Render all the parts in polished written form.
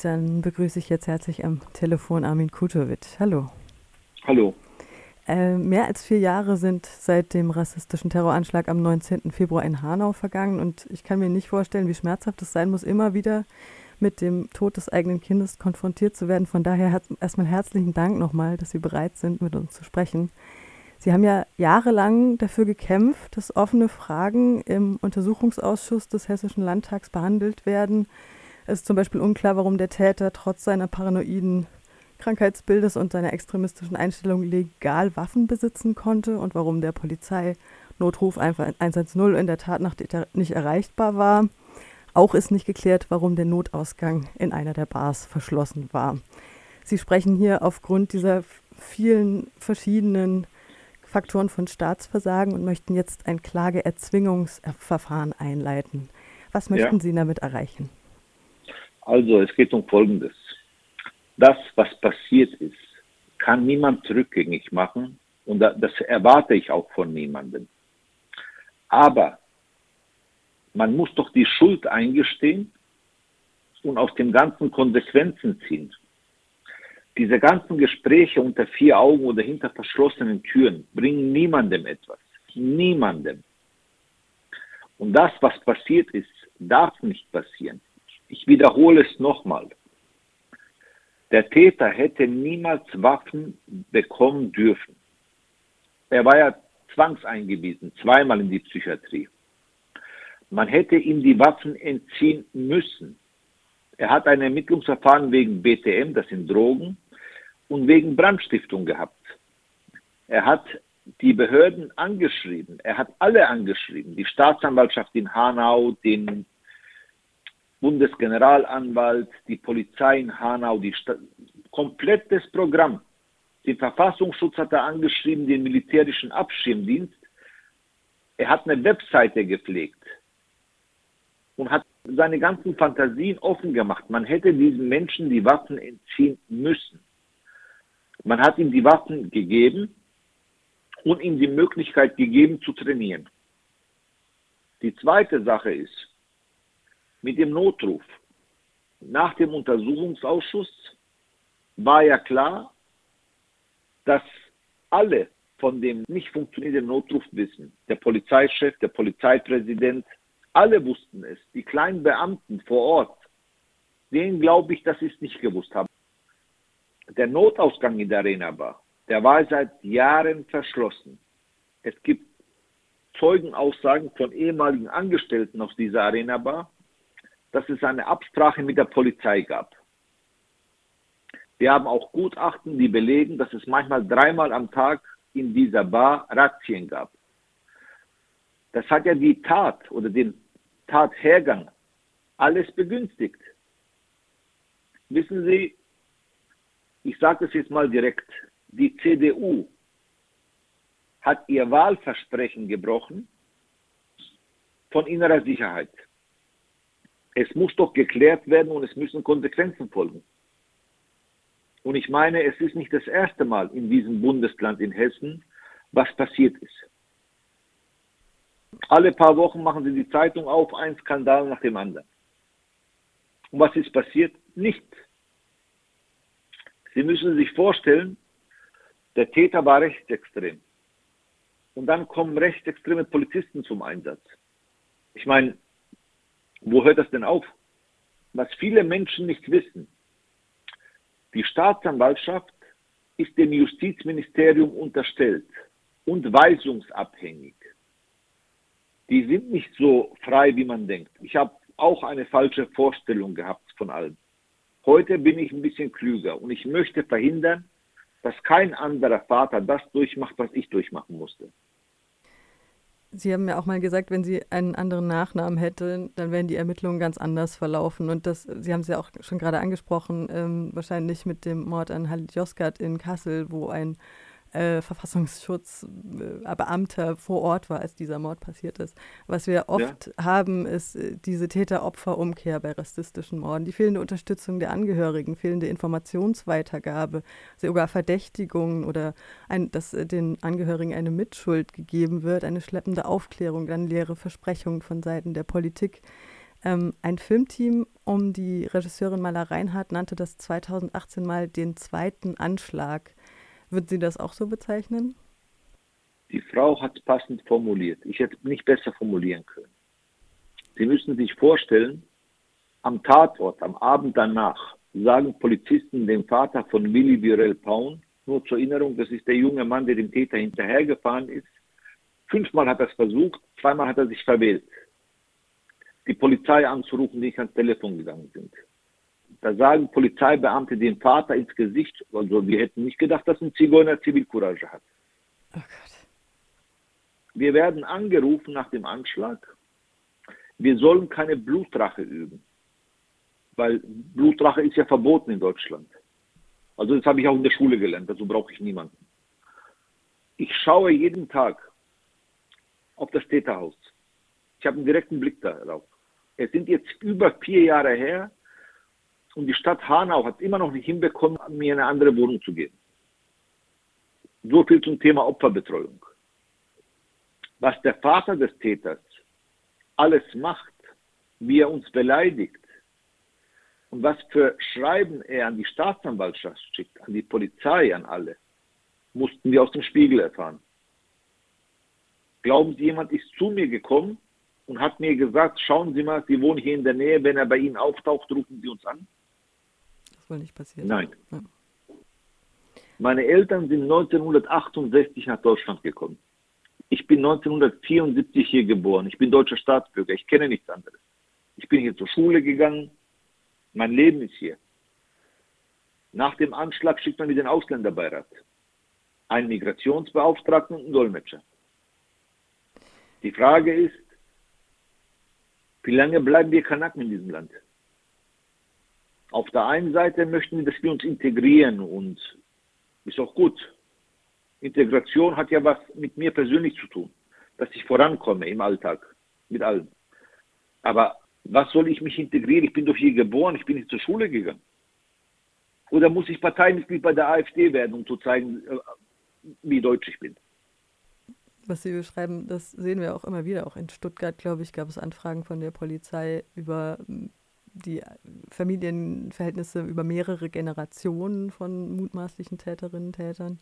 Dann begrüße ich jetzt herzlich am Telefon Armin Kutovic. Hallo. Hallo. Mehr als 4 Jahre sind seit dem rassistischen Terroranschlag am 19. Februar in Hanau vergangen und ich kann mir nicht vorstellen, wie schmerzhaft es sein muss, immer wieder mit dem Tod des eigenen Kindes konfrontiert zu werden. Von daher erstmal herzlichen Dank nochmal, dass Sie bereit sind, mit uns zu sprechen. Sie haben ja jahrelang dafür gekämpft, dass offene Fragen im Untersuchungsausschuss des Hessischen Landtags behandelt werden. Es ist zum Beispiel unklar, warum der Täter trotz seiner paranoiden Krankheitsbildes und seiner extremistischen Einstellung legal Waffen besitzen konnte und warum der Polizeinotruf 110 in der Tat nicht erreichbar war. Auch ist nicht geklärt, warum der Notausgang in einer der Bars verschlossen war. Sie sprechen hier aufgrund dieser vielen verschiedenen Faktoren von Staatsversagen und möchten jetzt ein Klageerzwingungsverfahren einleiten. Was möchten Ja, Sie damit erreichen? also es geht um Folgendes. Das, was passiert ist, kann niemand rückgängig machen und das erwarte ich auch von niemandem. Aber man muss doch die Schuld eingestehen und aus dem Ganzen Konsequenzen ziehen. Diese ganzen Gespräche unter 4 Augen oder hinter verschlossenen Türen bringen niemandem etwas. Niemandem. Und das, was passiert ist, darf nicht passieren. Ich wiederhole es nochmal. Der Täter hätte niemals Waffen bekommen dürfen. Er war ja zwangseingewiesen, 2-mal in die Psychiatrie. Man hätte ihm die Waffen entziehen müssen. Er hat ein Ermittlungsverfahren wegen BTM, das sind Drogen, und wegen Brandstiftung gehabt. Er hat die Behörden angeschrieben. Er hat alle angeschrieben. Die Staatsanwaltschaft in Hanau, den Bundesgeneralanwalt, die Polizei in Hanau, komplettes Programm. Den Verfassungsschutz hat er angeschrieben, den militärischen Abschirmdienst. Er hat eine Webseite gepflegt und hat seine ganzen Fantasien offen gemacht. Man hätte diesen Menschen die Waffen entziehen müssen. Man hat ihm die Waffen gegeben und ihm die Möglichkeit gegeben zu trainieren. Die zweite Sache ist, mit dem Notruf nach dem Untersuchungsausschuss war ja klar, dass alle von dem nicht funktionierenden Notruf wissen. Der Polizeichef, der Polizeipräsident, alle wussten es. Die kleinen Beamten vor Ort, denen glaube ich, dass sie es nicht gewusst haben. Der Notausgang in der Arena Bar, der war seit Jahren verschlossen. Es gibt Zeugenaussagen von ehemaligen Angestellten aus dieser Arena Bar, dass es eine Absprache mit der Polizei gab. Wir haben auch Gutachten, die belegen, dass es manchmal 3-mal am Tag in dieser Bar Razzien gab. Das hat ja die Tat oder den Tathergang alles begünstigt. Wissen Sie, ich sage es jetzt mal direkt, die CDU hat ihr Wahlversprechen gebrochen von innerer Sicherheit. Es muss doch geklärt werden und es müssen Konsequenzen folgen. Und ich meine, es ist nicht das erste Mal in diesem Bundesland in Hessen, was passiert ist. Alle paar Wochen machen Sie die Zeitung auf, ein Skandal nach dem anderen. Und was ist passiert? Nichts. Sie müssen sich vorstellen, der Täter war rechtsextrem. Und dann kommen rechtsextreme Polizisten zum Einsatz. Ich meine, wo hört das denn auf? Was viele Menschen nicht wissen, die Staatsanwaltschaft ist dem Justizministerium unterstellt und weisungsabhängig. Die sind nicht so frei, wie man denkt. Ich habe auch eine falsche Vorstellung gehabt von allem. Heute bin ich ein bisschen klüger und ich möchte verhindern, dass kein anderer Vater das durchmacht, was ich durchmachen musste. Sie haben ja auch mal gesagt, wenn Sie einen anderen Nachnamen hätten, dann wären die Ermittlungen ganz anders verlaufen. Und Sie haben es ja auch schon gerade angesprochen, wahrscheinlich mit dem Mord an Halit Yozgat in Kassel, wo ein Verfassungsschutzbeamter vor Ort war, als dieser Mord passiert ist. Was wir Ja? oft haben, ist diese Täter-Opfer-Umkehr bei rassistischen Morden. Die fehlende Unterstützung der Angehörigen, fehlende Informationsweitergabe, sogar Verdächtigungen oder dass den Angehörigen eine Mitschuld gegeben wird, eine schleppende Aufklärung, dann leere Versprechungen von Seiten der Politik. Ein Filmteam um die Regisseurin Mala Reinhardt nannte das 2018 mal den zweiten Anschlag. Würden Sie das auch so bezeichnen? Die Frau hat es passend formuliert. Ich hätte es nicht besser formulieren können. Sie müssen sich vorstellen, am Tatort, am Abend danach, sagen Polizisten dem Vater von Willi Viorel Paun, nur zur Erinnerung, das ist der junge Mann, der dem Täter hinterhergefahren ist. 5-mal hat er es versucht, 2-mal hat er sich verwählt, die Polizei anzurufen, die nicht ans Telefon gegangen sind. Da sagen Polizeibeamte dem Vater ins Gesicht, also wir hätten nicht gedacht, dass ein Zigeuner Zivilcourage hat. Oh Gott. Wir werden angerufen nach dem Anschlag. Wir sollen keine Blutrache üben, weil Blutrache ist ja verboten in Deutschland. Also das habe ich auch in der Schule gelernt, dazu brauche ich niemanden. Ich schaue jeden Tag auf das Täterhaus. Ich habe einen direkten Blick darauf. Es sind jetzt über 4 Jahre her und die Stadt Hanau hat immer noch nicht hinbekommen, mir eine andere Wohnung zu geben. So viel zum Thema Opferbetreuung. Was der Vater des Täters alles macht, wie er uns beleidigt und was für Schreiben er an die Staatsanwaltschaft schickt, an die Polizei, an alle, mussten wir aus dem Spiegel erfahren. Glauben Sie, jemand ist zu mir gekommen und hat mir gesagt, schauen Sie mal, Sie wohnen hier in der Nähe, wenn er bei Ihnen auftaucht, rufen Sie uns an? Das wohl nicht passiert. Nein. Ja. Meine Eltern sind 1968 nach Deutschland gekommen. Ich bin 1974 hier geboren. Ich bin deutscher Staatsbürger. Ich kenne nichts anderes. Ich bin hier zur Schule gegangen. Mein Leben ist hier. Nach dem Anschlag schickt man wieder den Ausländerbeirat. Einen Migrationsbeauftragten und einen Dolmetscher. Die Frage ist, wie lange bleiben wir Kanaken in diesem Land? Auf der einen Seite möchten wir, dass wir uns integrieren und ist auch gut. Integration hat ja was mit mir persönlich zu tun, dass ich vorankomme im Alltag, mit allem. Aber was soll ich mich integrieren? Ich bin doch hier geboren, ich bin nicht zur Schule gegangen. Oder muss ich Parteimitglied bei der AfD werden, um zu zeigen, wie deutsch ich bin? Was Sie beschreiben, das sehen wir auch immer wieder. Auch in Stuttgart, glaube ich, gab es Anfragen von der Polizei über die Familienverhältnisse über mehrere Generationen von mutmaßlichen Täterinnen und Tätern.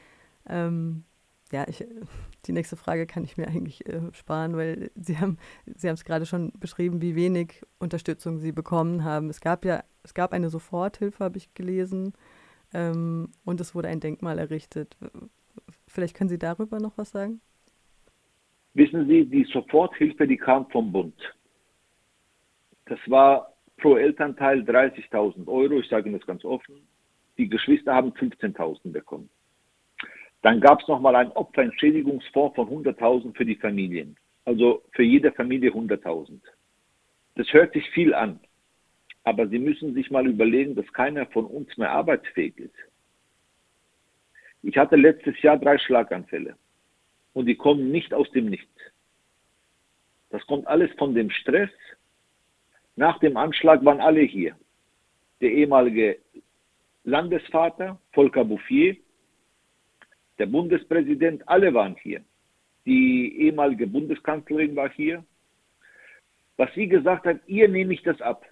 Die nächste Frage kann ich mir eigentlich sparen, weil Sie haben es gerade schon beschrieben, wie wenig Unterstützung Sie bekommen haben. Es gab eine Soforthilfe, habe ich gelesen, und es wurde ein Denkmal errichtet. Vielleicht können Sie darüber noch was sagen? Wissen Sie, die Soforthilfe, die kam vom Bund. Das war pro Elternteil 30.000 Euro, ich sage Ihnen das ganz offen. Die Geschwister haben 15.000 bekommen. Dann gab es nochmal einen Opferentschädigungsfonds von 100.000 für die Familien. Also für jede Familie 100.000. Das hört sich viel an. Aber Sie müssen sich mal überlegen, dass keiner von uns mehr arbeitsfähig ist. Ich hatte letztes Jahr 3 Schlaganfälle. Und die kommen nicht aus dem Nichts. Das kommt alles von dem Stress. Nach dem Anschlag waren alle hier. Der ehemalige Landesvater, Volker Bouffier, der Bundespräsident, alle waren hier. Die ehemalige Bundeskanzlerin war hier. Was sie gesagt hat, ihr nehme ich das ab.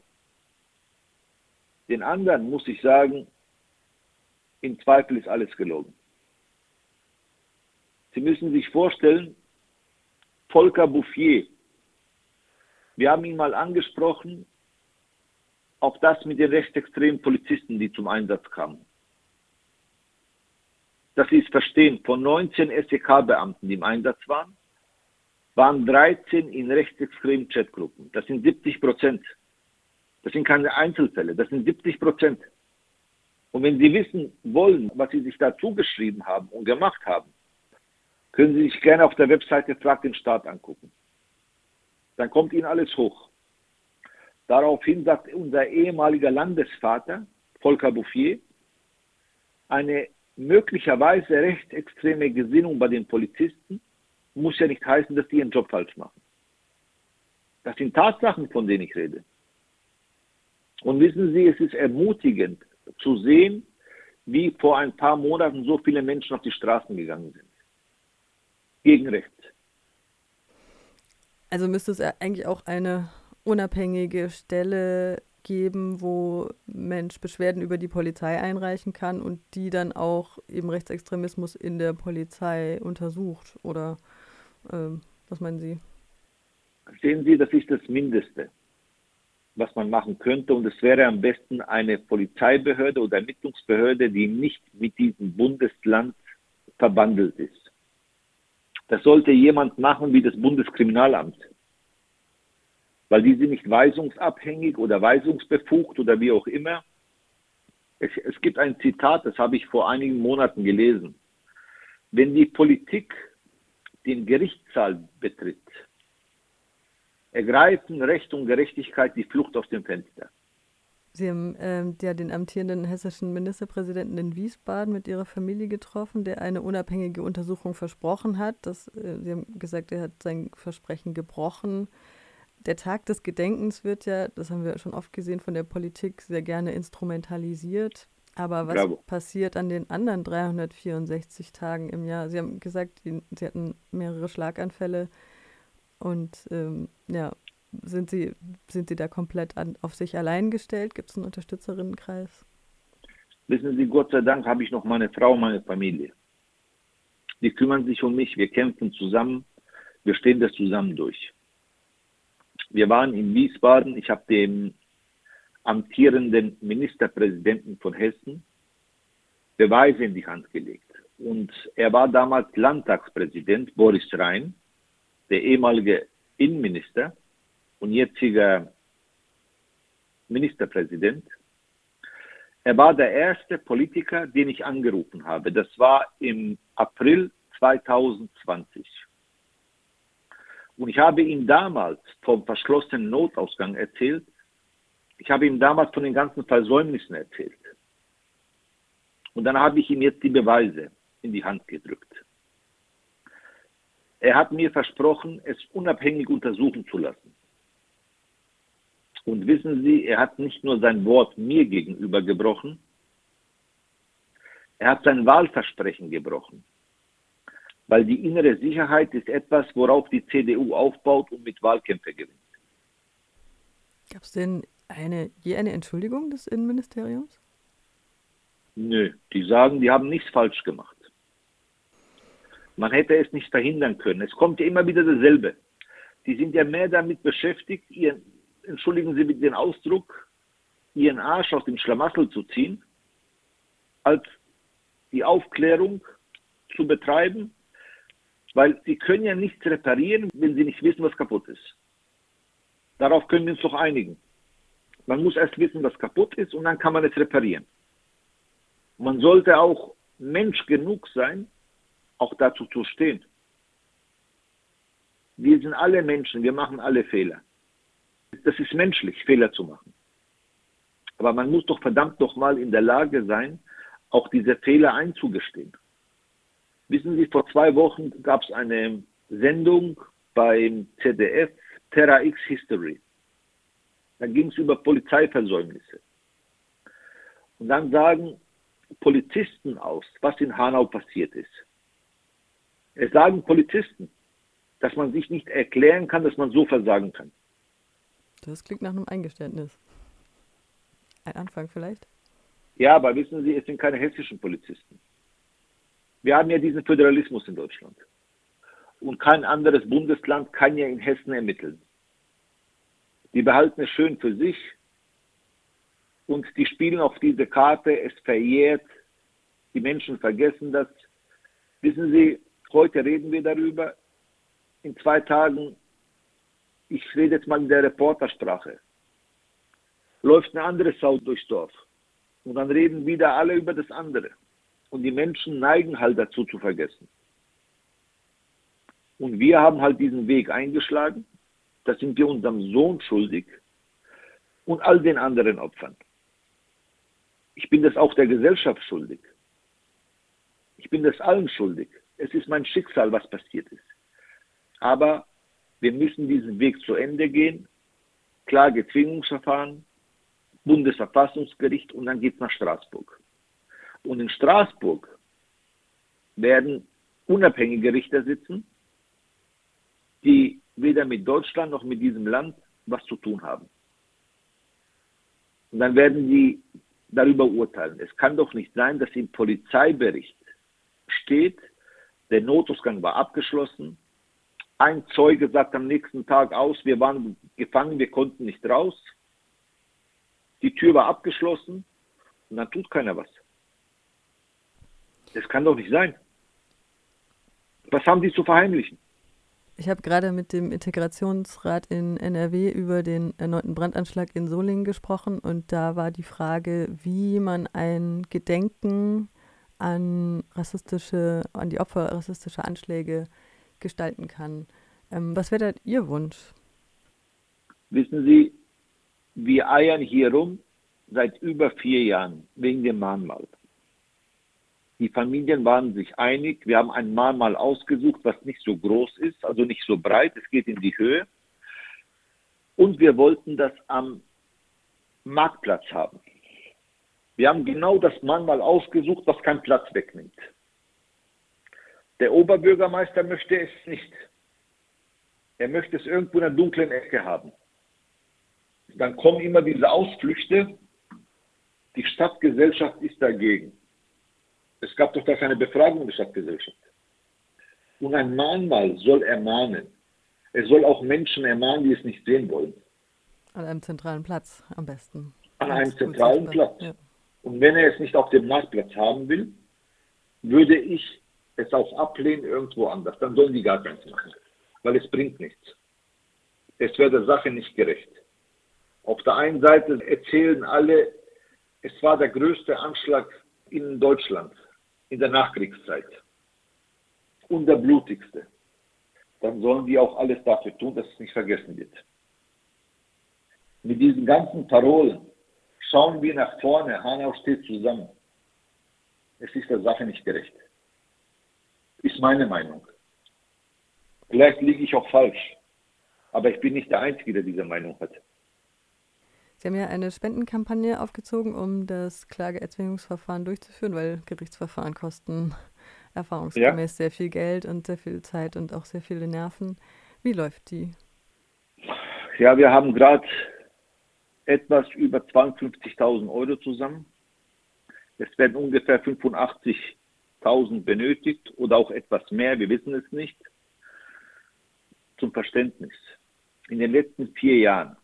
Den anderen muss ich sagen, im Zweifel ist alles gelogen. Sie müssen sich vorstellen, Volker Bouffier, wir haben ihn mal angesprochen, auf das mit den rechtsextremen Polizisten, die zum Einsatz kamen. Dass Sie es verstehen, von 19 SEK-Beamten, die im Einsatz waren 13 in rechtsextremen Chatgruppen. Das sind 70%. Das sind keine Einzelfälle, das sind 70%. Und wenn Sie wissen wollen, was Sie sich da zugeschrieben haben und gemacht haben, können Sie sich gerne auf der Webseite Frag den Staat angucken. Dann kommt Ihnen alles hoch. Daraufhin sagt unser ehemaliger Landesvater, Volker Bouffier, eine möglicherweise rechtsextreme Gesinnung bei den Polizisten muss ja nicht heißen, dass die ihren Job falsch machen. Das sind Tatsachen, von denen ich rede. Und wissen Sie, es ist ermutigend zu sehen, wie vor ein paar Monaten so viele Menschen auf die Straßen gegangen sind. Gegen rechts. Also müsste es eigentlich auch eine unabhängige Stelle geben, wo Mensch Beschwerden über die Polizei einreichen kann und die dann auch eben Rechtsextremismus in der Polizei untersucht? Oder was meinen Sie? Sehen Sie, das ist das Mindeste, was man machen könnte. Und es wäre am besten eine Polizeibehörde oder Ermittlungsbehörde, die nicht mit diesem Bundesland verbandelt ist. Das sollte jemand machen wie das Bundeskriminalamt, weil die sind nicht weisungsabhängig oder weisungsbefugt oder wie auch immer. Es gibt ein Zitat, das habe ich vor einigen Monaten gelesen. Wenn die Politik den Gerichtssaal betritt, ergreifen Recht und Gerechtigkeit die Flucht aus dem Fenster. Sie haben ja den amtierenden hessischen Ministerpräsidenten in Wiesbaden mit ihrer Familie getroffen, der eine unabhängige Untersuchung versprochen hat. Sie haben gesagt, er hat sein Versprechen gebrochen. Der Tag des Gedenkens wird ja, das haben wir schon oft gesehen, von der Politik sehr gerne instrumentalisiert. Aber was Bravo. passiert an den anderen 364 Tagen im Jahr? Sie haben gesagt, Sie hatten mehrere Schlaganfälle und ja, sind Sie da komplett auf sich allein gestellt? Gibt es einen Unterstützerinnenkreis? Wissen Sie, Gott sei Dank habe ich noch meine Frau, meine Familie. Die kümmern sich um mich, wir kämpfen zusammen, wir stehen das zusammen durch. Wir waren in Wiesbaden, ich habe dem amtierenden Ministerpräsidenten von Hessen Beweise in die Hand gelegt. Und er war damals Landtagspräsident, Boris Rhein, der ehemalige Innenminister und jetziger Ministerpräsident. Er war der erste Politiker, den ich angerufen habe. Das war im April 2020. Und ich habe ihm damals vom verschlossenen Notausgang erzählt. Ich habe ihm damals von den ganzen Versäumnissen erzählt. Und dann habe ich ihm jetzt die Beweise in die Hand gedrückt. Er hat mir versprochen, es unabhängig untersuchen zu lassen. Und wissen Sie, er hat nicht nur sein Wort mir gegenüber gebrochen, er hat sein Wahlversprechen gebrochen. Weil die innere Sicherheit ist etwas, worauf die CDU aufbaut und mit Wahlkämpfen gewinnt. Gab es denn je eine Entschuldigung des Innenministeriums? Nö, die sagen, die haben nichts falsch gemacht. Man hätte es nicht verhindern können. Es kommt ja immer wieder dasselbe. Die sind ja mehr damit beschäftigt, entschuldigen Sie mit dem Ausdruck, ihren Arsch aus dem Schlamassel zu ziehen, als die Aufklärung zu betreiben, weil sie können ja nichts reparieren, wenn sie nicht wissen, was kaputt ist. Darauf können wir uns doch einigen. Man muss erst wissen, was kaputt ist und dann kann man es reparieren. Man sollte auch Mensch genug sein, auch dazu zu stehen. Wir sind alle Menschen, wir machen alle Fehler. Das ist menschlich, Fehler zu machen. Aber man muss doch verdammt nochmal in der Lage sein, auch diese Fehler einzugestehen. Wissen Sie, vor 2 Wochen gab es eine Sendung beim ZDF, Terra X History. Da ging es über Polizeiversäumnisse. Und dann sagen Polizisten aus, was in Hanau passiert ist. Es sagen Polizisten, dass man sich nicht erklären kann, dass man so versagen kann. Das klingt nach einem Eingeständnis. Ein Anfang vielleicht? Ja, aber wissen Sie, es sind keine hessischen Polizisten. Wir haben ja diesen Föderalismus in Deutschland. Und kein anderes Bundesland kann ja in Hessen ermitteln. Die behalten es schön für sich und die spielen auf diese Karte, es verjährt, die Menschen vergessen das. Wissen Sie, heute reden wir darüber, in 2 Tagen, ich rede jetzt mal in der Reportersprache, läuft eine andere Sau durchs Dorf und dann reden wieder alle über das andere. Und die Menschen neigen halt dazu zu vergessen. Und wir haben halt diesen Weg eingeschlagen. Das sind wir unserem Sohn schuldig und all den anderen Opfern. Ich bin das auch der Gesellschaft schuldig. Ich bin das allen schuldig. Es ist mein Schicksal, was passiert ist. Aber wir müssen diesen Weg zu Ende gehen. Klagezwingungsverfahren, Bundesverfassungsgericht und dann geht es nach Straßburg. Und in Straßburg werden unabhängige Richter sitzen, die weder mit Deutschland noch mit diesem Land was zu tun haben. Und dann werden die darüber urteilen. Es kann doch nicht sein, dass im Polizeibericht steht, der Notausgang war abgeschlossen. Ein Zeuge sagt am nächsten Tag aus, wir waren gefangen, wir konnten nicht raus. Die Tür war abgeschlossen und dann tut keiner was. Das kann doch nicht sein. Was haben die zu verheimlichen? Ich habe gerade mit dem Integrationsrat in NRW über den erneuten Brandanschlag in Solingen gesprochen und da war die Frage, wie man ein Gedenken an die Opfer rassistischer Anschläge gestalten kann. Was wäre da Ihr Wunsch? Wissen Sie, wir eiern hier rum seit über 4 Jahren wegen dem Mahnmal. Die Familien waren sich einig, wir haben ein Mahnmal ausgesucht, was nicht so groß ist, also nicht so breit, es geht in die Höhe. Und wir wollten das am Marktplatz haben. Wir haben genau das Mahnmal ausgesucht, was keinen Platz wegnimmt. Der Oberbürgermeister möchte es nicht. Er möchte es irgendwo in einer dunklen Ecke haben. Dann kommen immer diese Ausflüchte, die Stadtgesellschaft ist dagegen. Es gab doch gar keine Befragung der Stadtgesellschaft. Und ein Mahnmal soll ermahnen. Es soll auch Menschen ermahnen, die es nicht sehen wollen. An einem zentralen Platz am besten. An einem zentralen Platz. Ja. Und wenn er es nicht auf dem Marktplatz haben will, würde ich es auch ablehnen irgendwo anders. Dann sollen die gar keins machen. Weil es bringt nichts. Es wäre der Sache nicht gerecht. Auf der einen Seite erzählen alle, es war der größte Anschlag in Deutschland in der Nachkriegszeit und der blutigste. Dann sollen die auch alles dafür tun, dass es nicht vergessen wird. Mit diesen ganzen Parolen schauen wir nach vorne, Hanau steht zusammen. Es ist der Sache nicht gerecht. Ist meine Meinung. Vielleicht liege ich auch falsch, aber ich bin nicht der Einzige, der diese Meinung hat. Sie haben ja eine Spendenkampagne aufgezogen, um das Klageerzwingungsverfahren durchzuführen, weil Gerichtsverfahren kosten erfahrungsgemäß sehr viel Geld und sehr viel Zeit und auch sehr viele Nerven. Wie läuft die? Ja, wir haben gerade etwas über 52.000 Euro zusammen. Es werden ungefähr 85.000 benötigt oder auch etwas mehr, wir wissen es nicht. Zum Verständnis. In den letzten 4 Jahren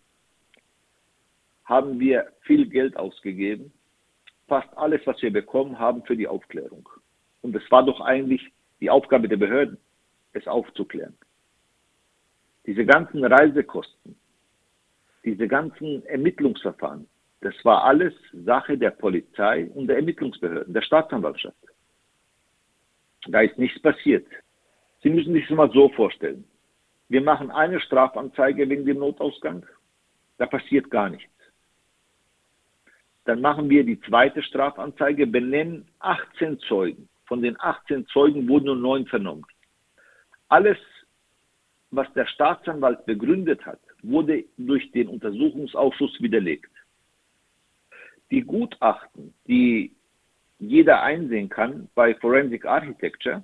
haben wir viel Geld ausgegeben. Fast alles, was wir bekommen haben, für die Aufklärung. Und es war doch eigentlich die Aufgabe der Behörden, es aufzuklären. Diese ganzen Reisekosten, diese ganzen Ermittlungsverfahren, das war alles Sache der Polizei und der Ermittlungsbehörden, der Staatsanwaltschaft. Da ist nichts passiert. Sie müssen sich das mal so vorstellen. Wir machen eine Strafanzeige wegen dem Notausgang, da passiert gar nichts. Dann machen wir die zweite Strafanzeige, benennen 18 Zeugen. Von den 18 Zeugen wurden nur 9 vernommen. Alles, was der Staatsanwalt begründet hat, wurde durch den Untersuchungsausschuss widerlegt. Die Gutachten, die jeder einsehen kann bei Forensic Architecture,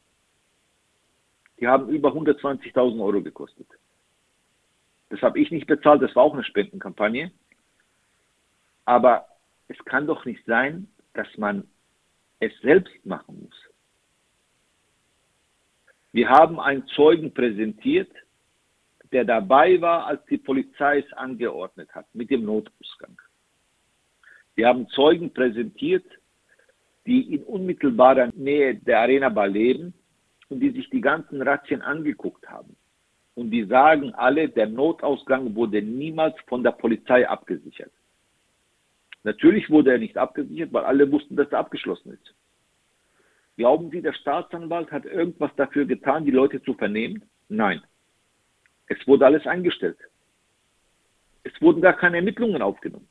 die haben über 120.000 Euro gekostet. Das habe ich nicht bezahlt, das war auch eine Spendenkampagne. Aber es kann doch nicht sein, dass man es selbst machen muss. Wir haben einen Zeugen präsentiert, der dabei war, als die Polizei es angeordnet hat, mit dem Notausgang. Wir haben Zeugen präsentiert, die in unmittelbarer Nähe der Arena Bar leben und die sich die ganzen Razzien angeguckt haben. Und die sagen alle, der Notausgang wurde niemals von der Polizei abgesichert. Natürlich wurde er nicht abgesichert, weil alle wussten, dass er abgeschlossen ist. Glauben Sie, der Staatsanwalt hat irgendwas dafür getan, die Leute zu vernehmen? Nein. Es wurde alles eingestellt. Es wurden gar keine Ermittlungen aufgenommen.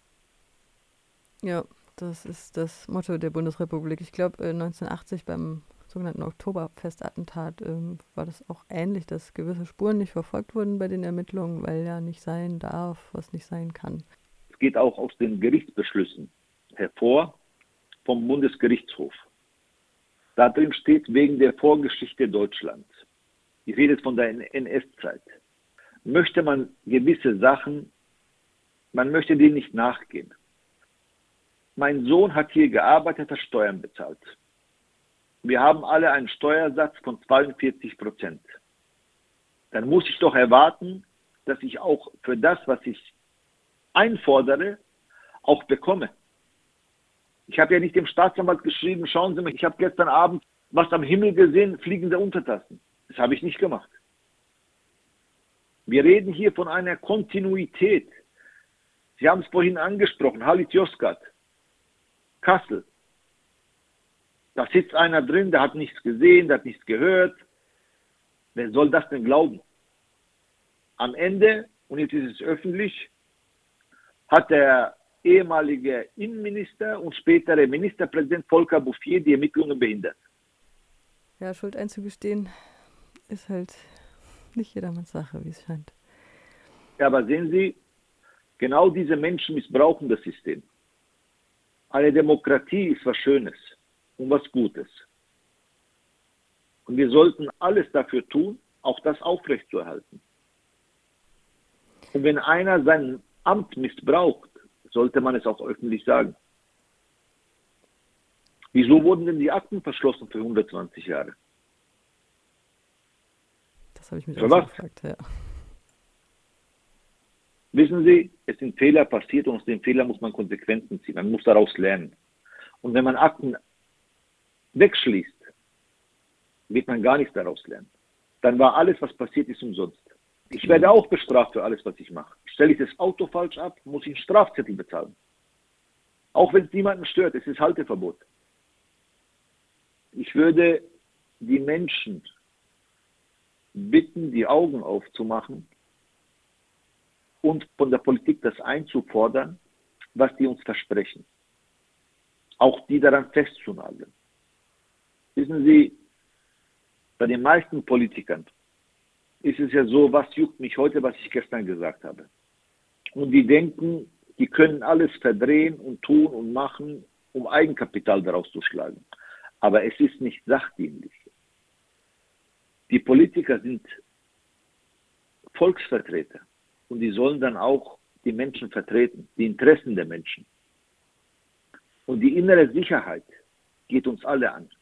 Ja, das ist das Motto der Bundesrepublik. Ich glaube, 1980 beim sogenannten Oktoberfestattentat war das auch ähnlich, dass gewisse Spuren nicht verfolgt wurden bei den Ermittlungen, weil ja nicht sein darf, was nicht sein kann. Es geht auch aus den Gerichtsbeschlüssen hervor vom Bundesgerichtshof. Da drin steht, wegen der Vorgeschichte Deutschlands. Ich rede jetzt von der NS-Zeit. möchte man gewisse Sachen, man möchte denen nicht nachgehen. Mein Sohn hat hier gearbeitet, hat Steuern bezahlt. Wir haben alle einen Steuersatz von 42%. Dann muss ich doch erwarten, dass ich auch für das, was ich einfordere, auch bekomme. Ich habe ja nicht dem Staatsanwalt geschrieben, schauen Sie mal, ich habe gestern Abend was am Himmel gesehen, fliegende Untertassen. Das habe ich nicht gemacht. Wir reden hier von einer Kontinuität. Sie haben es vorhin angesprochen, Halit Yozgat, Kassel. Da sitzt einer drin, der hat nichts gesehen, der hat nichts gehört. Wer soll das denn glauben? Am Ende, und jetzt ist es öffentlich, hat der ehemalige Innenminister und spätere Ministerpräsident Volker Bouffier die Ermittlungen behindert. Ja, Schuld einzugestehen ist halt nicht jedermanns Sache, wie es scheint. Ja, aber sehen Sie, genau diese Menschen missbrauchen das System. Eine Demokratie ist was Schönes und was Gutes. Und wir sollten alles dafür tun, auch das aufrechtzuerhalten. Und wenn einer sein Amt missbraucht, sollte man es auch öffentlich sagen. Wieso wurden denn die Akten verschlossen für 120 Jahre? Das habe ich mich auch so gefragt, ja. Wissen Sie, es sind Fehler passiert und aus den Fehlern muss man Konsequenzen ziehen. Man muss daraus lernen. Und wenn man Akten wegschließt, wird man gar nichts daraus lernen. Dann war alles, was passiert ist, umsonst. Ich werde auch bestraft für alles, was ich mache. Stelle ich das Auto falsch ab, muss ich einen Strafzettel bezahlen. Auch wenn es niemanden stört, es ist Halteverbot. Ich würde die Menschen bitten, die Augen aufzumachen und von der Politik das einzufordern, was die uns versprechen. Auch die daran festzunageln. Wissen Sie, bei den meisten Politikern ist es ja so, was juckt mich heute, was ich gestern gesagt habe. Und die denken, die können alles verdrehen und tun und machen, um Eigenkapital daraus zu schlagen. Aber es ist nicht sachdienlich. Die Politiker sind Volksvertreter und die sollen dann auch die Menschen vertreten, die Interessen der Menschen. Und die innere Sicherheit geht uns alle an.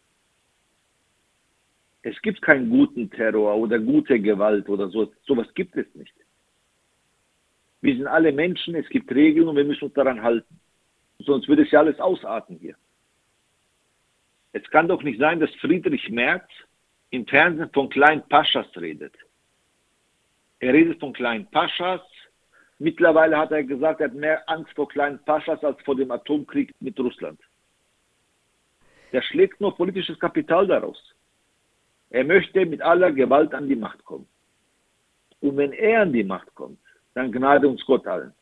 Es gibt keinen guten Terror oder gute Gewalt oder so. Sowas gibt es nicht. Wir sind alle Menschen, es gibt Regeln und wir müssen uns daran halten. Sonst würde es ja alles ausarten hier. Es kann doch nicht sein, dass Friedrich Merz im Fernsehen von kleinen Paschas redet. Er redet von kleinen Paschas. Mittlerweile hat er gesagt, er hat mehr Angst vor kleinen Paschas als vor dem Atomkrieg mit Russland. Der schlägt nur politisches Kapital daraus. Er möchte mit aller Gewalt an die Macht kommen. Und wenn er an die Macht kommt, dann gnade uns Gott allen.